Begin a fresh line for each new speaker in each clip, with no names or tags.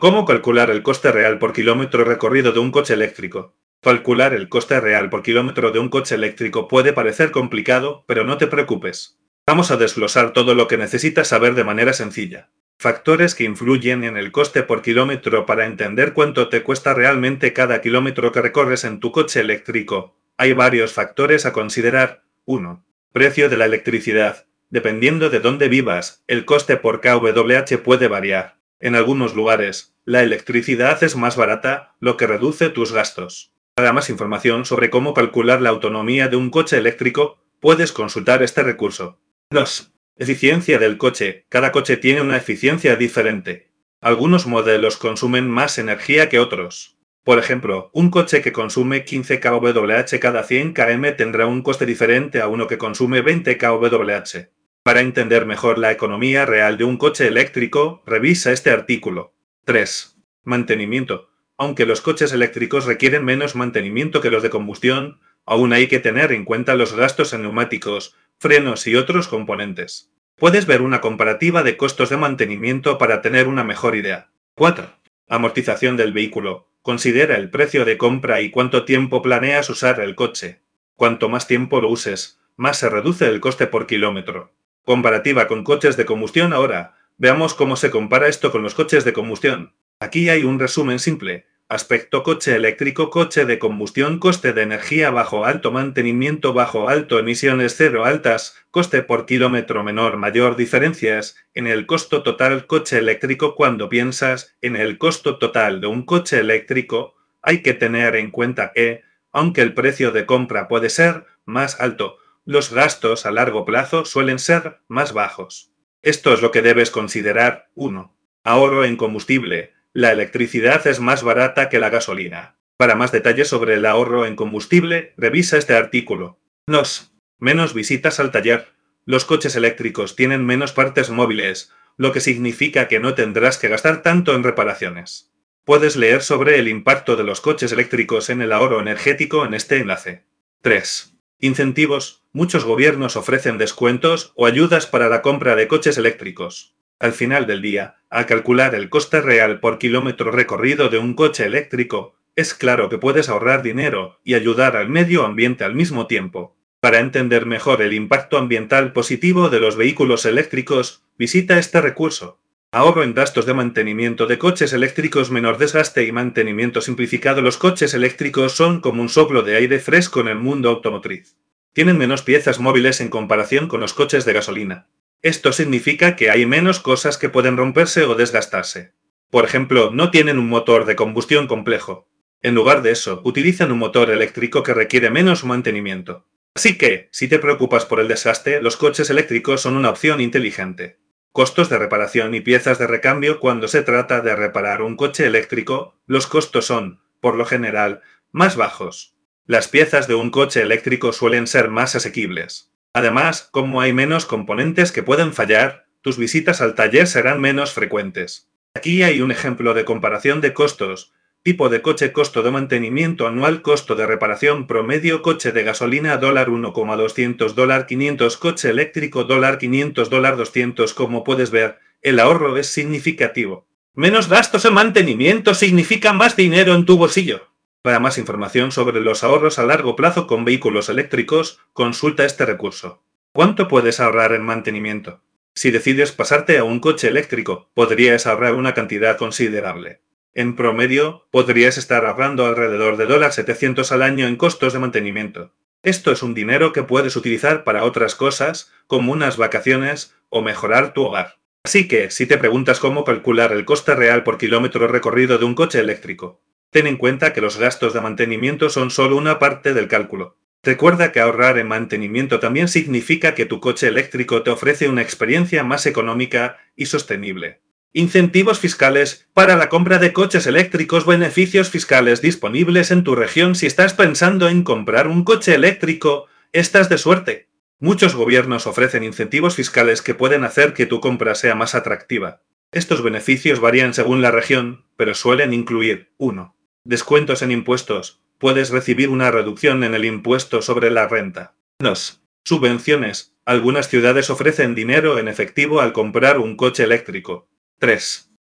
¿Cómo calcular el coste real por kilómetro recorrido de un coche eléctrico? Calcular el coste real por kilómetro de un coche eléctrico puede parecer complicado, pero no te preocupes. Vamos a desglosar todo lo que necesitas saber de manera sencilla. Factores que influyen en el coste por kilómetro para entender cuánto te cuesta realmente cada kilómetro que recorres en tu coche eléctrico. Hay varios factores a considerar. 1. Precio de la electricidad. Dependiendo de dónde vivas, el coste por kWh puede variar. En algunos lugares, la electricidad es más barata, lo que reduce tus gastos. Para más información sobre cómo calcular la autonomía de un coche eléctrico, puedes consultar este recurso. 2. Eficiencia del coche. Cada coche tiene una eficiencia diferente. Algunos modelos consumen más energía que otros. Por ejemplo, un coche que consume 15 kWh cada 100 km tendrá un coste diferente a uno que consume 20 kWh. Para entender mejor la economía real de un coche eléctrico, revisa este artículo. 3. Mantenimiento. Aunque los coches eléctricos requieren menos mantenimiento que los de combustión, aún hay que tener en cuenta los gastos en neumáticos, frenos y otros componentes. Puedes ver una comparativa de costos de mantenimiento para tener una mejor idea. 4. Amortización del vehículo. Considera el precio de compra y cuánto tiempo planeas usar el coche. Cuanto más tiempo lo uses, más se reduce el coste por kilómetro. Comparativa con coches de combustión ahora. Veamos cómo se compara esto con los coches de combustión. Aquí hay un resumen simple. Aspecto coche eléctrico, coche de combustión, coste de energía bajo, alto mantenimiento bajo, alto, emisiones cero altas, coste por kilómetro menor, mayor, diferencias en el costo total coche eléctrico. Cuando piensas en el costo total de un coche eléctrico, hay que tener en cuenta que, aunque el precio de compra puede ser más alto, los gastos a largo plazo suelen ser más bajos. Esto es lo que debes considerar. 1. Ahorro en combustible. La electricidad es más barata que la gasolina. Para más detalles sobre el ahorro en combustible, revisa este artículo. 2. Menos visitas al taller. Los coches eléctricos tienen menos partes móviles, lo que significa que no tendrás que gastar tanto en reparaciones. Puedes leer sobre el impacto de los coches eléctricos en el ahorro energético en este enlace. 3. Incentivos. Muchos gobiernos ofrecen descuentos o ayudas para la compra de coches eléctricos. Al final del día, al calcular el coste real por kilómetro recorrido de un coche eléctrico, es claro que puedes ahorrar dinero y ayudar al medio ambiente al mismo tiempo. Para entender mejor el impacto ambiental positivo de los vehículos eléctricos, visita este recurso. Ahorro en gastos de mantenimiento de coches eléctricos, menor desgaste y mantenimiento simplificado. Los coches eléctricos son como un soplo de aire fresco en el mundo automotriz. Tienen menos piezas móviles en comparación con los coches de gasolina. Esto significa que hay menos cosas que pueden romperse o desgastarse. Por ejemplo, no tienen un motor de combustión complejo. En lugar de eso, utilizan un motor eléctrico que requiere menos mantenimiento. Así que, si te preocupas por el desgaste, los coches eléctricos son una opción inteligente. Costos de reparación y piezas de recambio. Cuando se trata de reparar un coche eléctrico, los costos son, por lo general, más bajos. Las piezas de un coche eléctrico suelen ser más asequibles. Además, como hay menos componentes que pueden fallar, tus visitas al taller serán menos frecuentes. Aquí hay un ejemplo de comparación de costos. Tipo de coche, costo de mantenimiento anual, costo de reparación promedio, coche de gasolina $1,200, $500, coche eléctrico $500, $200. Como puedes ver, el ahorro es significativo. Menos gastos en mantenimiento significa más dinero en tu bolsillo. Para más información sobre los ahorros a largo plazo con vehículos eléctricos, consulta este recurso. ¿Cuánto puedes ahorrar en mantenimiento? Si decides pasarte a un coche eléctrico, podrías ahorrar una cantidad considerable. En promedio, podrías estar ahorrando alrededor de $700 al año en costos de mantenimiento. Esto es un dinero que puedes utilizar para otras cosas, como unas vacaciones o mejorar tu hogar. Así que, si te preguntas cómo calcular el coste real por kilómetro recorrido de un coche eléctrico, ten en cuenta que los gastos de mantenimiento son solo una parte del cálculo. Recuerda que ahorrar en mantenimiento también significa que tu coche eléctrico te ofrece una experiencia más económica y sostenible. Incentivos fiscales para la compra de coches eléctricos. Beneficios fiscales disponibles en tu región. Si estás pensando en comprar un coche eléctrico, estás de suerte. Muchos gobiernos ofrecen incentivos fiscales que pueden hacer que tu compra sea más atractiva. Estos beneficios varían según la región, pero suelen incluir 1. Descuentos en impuestos. Puedes recibir una reducción en el impuesto sobre la renta. 2. Subvenciones. Algunas ciudades ofrecen dinero en efectivo al comprar un coche eléctrico. 3.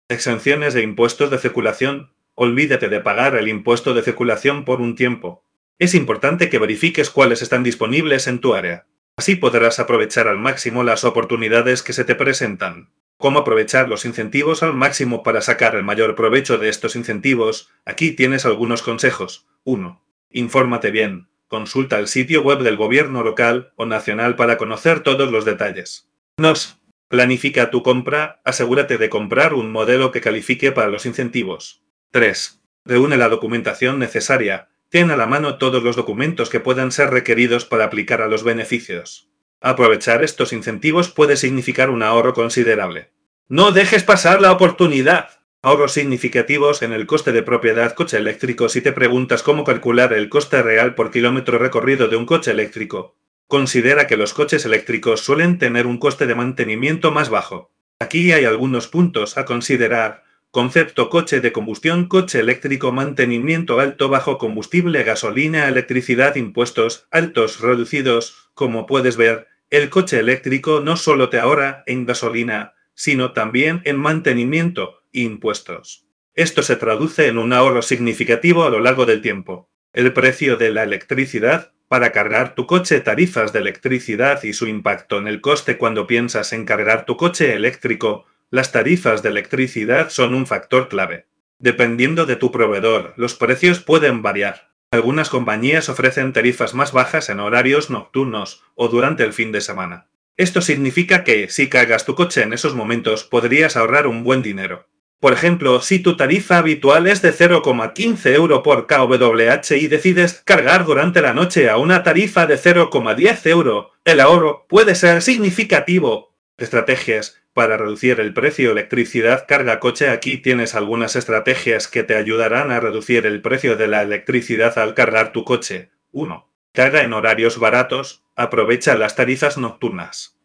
Exenciones de impuestos de circulación. Olvídate de pagar el impuesto de circulación por un tiempo. Es importante que verifiques cuáles están disponibles en tu área. Así podrás aprovechar al máximo las oportunidades que se te presentan. ¿Cómo aprovechar los incentivos al máximo para sacar el mayor provecho de estos incentivos? Aquí tienes algunos consejos. 1. Infórmate bien. Consulta el sitio web del gobierno local o nacional para conocer todos los detalles. 2. Planifica tu compra. Asegúrate de comprar un modelo que califique para los incentivos. 3. Reúne la documentación necesaria. Ten a la mano todos los documentos que puedan ser requeridos para aplicar a los beneficios. Aprovechar estos incentivos puede significar un ahorro considerable. No dejes pasar la oportunidad. Ahorros significativos en el coste de propiedad coche eléctrico. Si te preguntas cómo calcular el coste real por kilómetro recorrido de un coche eléctrico, considera que los coches eléctricos suelen tener un coste de mantenimiento más bajo. Aquí hay algunos puntos a considerar. Concepto coche de combustión, coche eléctrico, mantenimiento alto, bajo, combustible, gasolina, electricidad, impuestos altos, reducidos. Como puedes ver, el coche eléctrico no solo te ahorra en gasolina, sino también en mantenimiento e impuestos. Esto se traduce en un ahorro significativo a lo largo del tiempo. El precio de la electricidad para cargar tu coche, tarifas de electricidad y su impacto en el coste cuando piensas en cargar tu coche eléctrico. Las tarifas de electricidad son un factor clave. Dependiendo de tu proveedor, los precios pueden variar. Algunas compañías ofrecen tarifas más bajas en horarios nocturnos o durante el fin de semana. Esto significa que, si cargas tu coche en esos momentos, podrías ahorrar un buen dinero. Por ejemplo, si tu tarifa habitual es de 0,15 € por kWh y decides cargar durante la noche a una tarifa de 0,10 €, el ahorro puede ser significativo. Estrategias para reducir el precio. Electricidad, carga coche. Aquí tienes algunas estrategias que te ayudarán a reducir el precio de la electricidad al cargar tu coche. 1. Carga en horarios baratos. Aprovecha las tarifas nocturnas.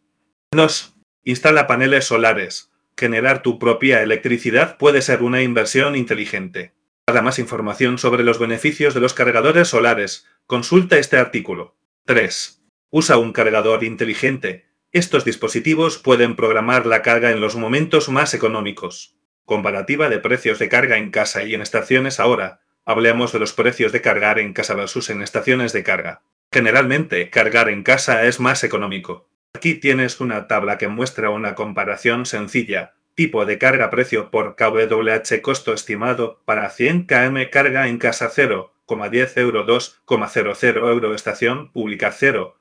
2. Instala paneles solares. Generar tu propia electricidad puede ser una inversión inteligente. Para más información sobre los beneficios de los cargadores solares, consulta este artículo. 3. Usa un cargador inteligente. Estos dispositivos pueden programar la carga en los momentos más económicos. Comparativa de precios de carga en casa y en estaciones. Ahora, hablemos de los precios de cargar en casa versus en estaciones de carga. Generalmente, cargar en casa es más económico. Aquí tienes una tabla que muestra una comparación sencilla. Tipo de carga, precio por kWh, costo estimado para 100 km carga en casa 0,10 €, 2,00 €, estación pública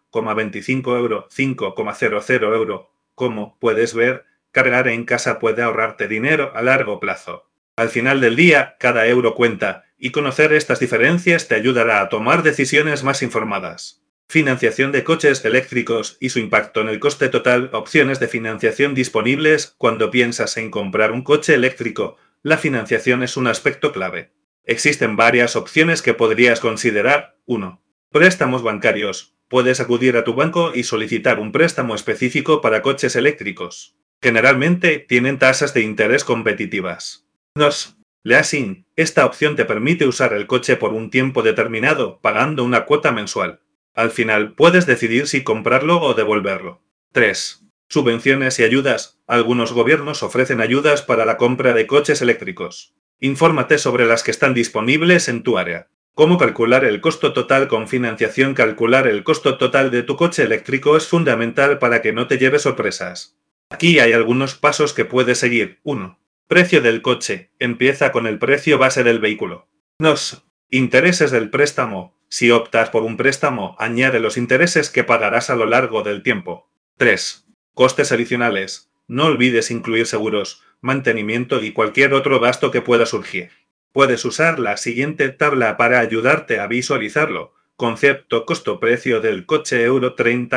0,25 €, 5,00 €. Como puedes ver, cargar en casa puede ahorrarte dinero a largo plazo. Al final del día, cada euro cuenta, y conocer estas diferencias te ayudará a tomar decisiones más informadas. Financiación de coches eléctricos y su impacto en el coste total. Opciones de financiación disponibles. Cuando piensas en comprar un coche eléctrico, la financiación es un aspecto clave. Existen varias opciones que podrías considerar. 1. Préstamos bancarios. Puedes acudir a tu banco y solicitar un préstamo específico para coches eléctricos. Generalmente tienen tasas de interés competitivas. 2. Leasing. Esta opción te permite usar el coche por un tiempo determinado, pagando una cuota mensual. Al final, puedes decidir si comprarlo o devolverlo. 3. Subvenciones y ayudas. Algunos gobiernos ofrecen ayudas para la compra de coches eléctricos. Infórmate sobre las que están disponibles en tu área. ¿Cómo calcular el costo total con financiación? Calcular el costo total de tu coche eléctrico es fundamental para que no te lleves sorpresas. Aquí hay algunos pasos que puedes seguir. 1. Precio del coche. Empieza con el precio base del vehículo. 2. Intereses del préstamo. Si optas por un préstamo, añade los intereses que pagarás a lo largo del tiempo. 3. Costes adicionales. No olvides incluir seguros, mantenimiento y cualquier otro gasto que pueda surgir. Puedes usar la siguiente tabla para ayudarte a visualizarlo. Concepto costo-precio del coche euro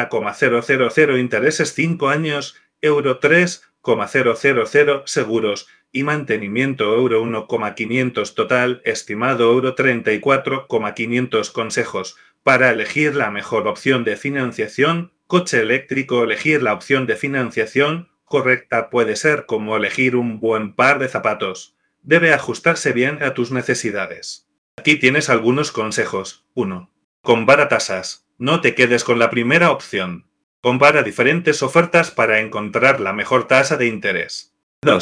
30,000, intereses 5 años, euro 3,000, seguros y mantenimiento euro 1,500, total estimado euro 34,500. Consejos para elegir la mejor opción de financiación. Coche eléctrico. Elegir la opción de financiación correcta puede ser como elegir un buen par de zapatos. Debe ajustarse bien a tus necesidades. Aquí tienes algunos consejos. 1. Compara tasas. No te quedes con la primera opción. Compara diferentes ofertas para encontrar la mejor tasa de interés. 2.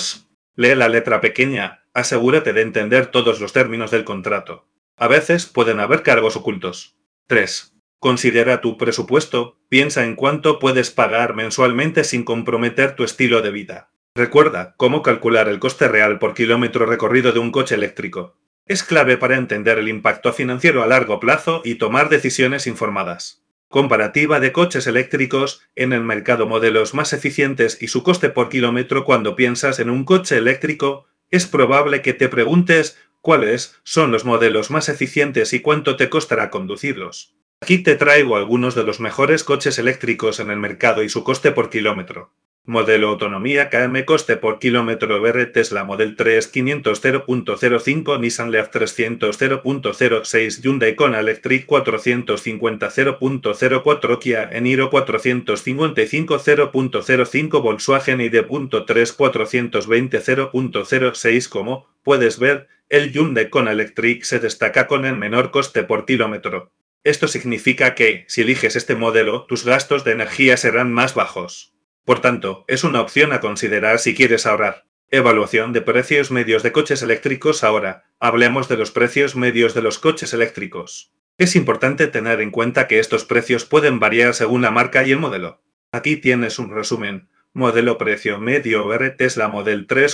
Lee la letra pequeña, asegúrate de entender todos los términos del contrato. A veces pueden haber cargos ocultos. 3. Considera tu presupuesto, piensa en cuánto puedes pagar mensualmente sin comprometer tu estilo de vida. Recuerda cómo calcular el coste real por kilómetro recorrido de un coche eléctrico. Es clave para entender el impacto financiero a largo plazo y tomar decisiones informadas. Comparativa de coches eléctricos en el mercado, modelos más eficientes y su coste por kilómetro. Cuando piensas en un coche eléctrico, es probable que te preguntes cuáles son los modelos más eficientes y cuánto te costará conducirlos. Aquí te traigo algunos de los mejores coches eléctricos en el mercado y su coste por kilómetro. Modelo autonomía KM, coste por kilómetro VR: Tesla Model 3 500 0.05, Nissan Leaf 300 0.06, Hyundai Kona Electric 450 0.04, Kia Eniro 455 0.05, Volkswagen ID.3 420 0.06. Como puedes ver, el Hyundai Kona Electric se destaca con el menor coste por kilómetro. Esto significa que, si eliges este modelo, tus gastos de energía serán más bajos. Por tanto, es una opción a considerar si quieres ahorrar. Evaluación de precios medios de coches eléctricos. Ahora, hablemos de los precios medios de los coches eléctricos. Es importante tener en cuenta que estos precios pueden variar según la marca y el modelo. Aquí tienes un resumen. Modelo precio medio VR: Tesla Model 3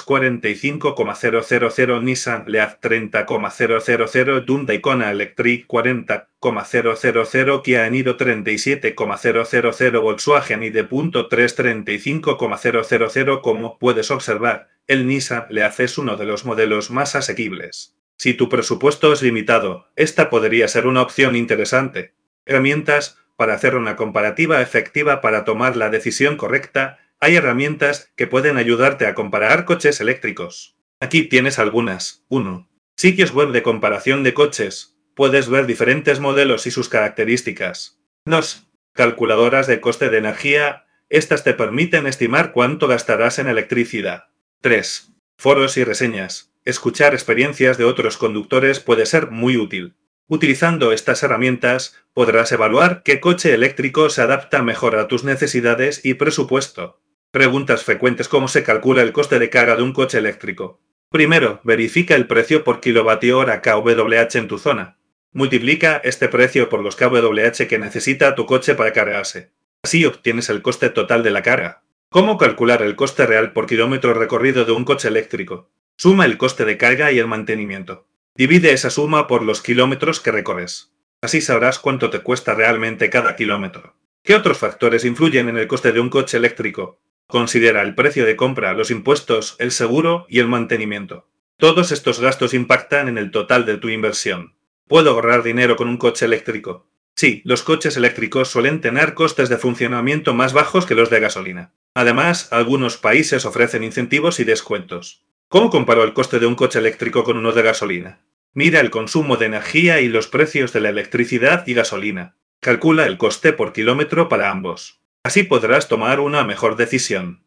45,000, Nissan Leaf 30,000, Hyundai Kona Electric 40,000, Kia Eniro 37,000, Volkswagen ID.3 35,000. Como puedes observar, el Nissan Leaf es uno de los modelos más asequibles. Si tu presupuesto es limitado, esta podría ser una opción interesante. Herramientas para hacer una comparativa efectiva. Para tomar la decisión correcta, hay herramientas que pueden ayudarte a comparar coches eléctricos. Aquí tienes algunas. 1. Sitios web de comparación de coches. Puedes ver diferentes modelos y sus características. 2. Calculadoras de coste de energía. Estas te permiten estimar cuánto gastarás en electricidad. 3. Foros y reseñas. Escuchar experiencias de otros conductores puede ser muy útil. Utilizando estas herramientas, podrás evaluar qué coche eléctrico se adapta mejor a tus necesidades y presupuesto. Preguntas frecuentes: ¿cómo se calcula el coste de carga de un coche eléctrico? Primero, verifica el precio por kWh kWh en tu zona. Multiplica este precio por los kWh que necesita tu coche para cargarse. Así obtienes el coste total de la carga. ¿Cómo calcular el coste real por kilómetro recorrido de un coche eléctrico? Suma el coste de carga y el mantenimiento. Divide esa suma por los kilómetros que recorres. Así sabrás cuánto te cuesta realmente cada kilómetro. ¿Qué otros factores influyen en el coste de un coche eléctrico? Considera el precio de compra, los impuestos, el seguro y el mantenimiento. Todos estos gastos impactan en el total de tu inversión. ¿Puedo ahorrar dinero con un coche eléctrico? Sí, los coches eléctricos suelen tener costes de funcionamiento más bajos que los de gasolina. Además, algunos países ofrecen incentivos y descuentos. ¿Cómo comparo el coste de un coche eléctrico con uno de gasolina? Mira el consumo de energía y los precios de la electricidad y gasolina. Calcula el coste por kilómetro para ambos. Así podrás tomar una mejor decisión.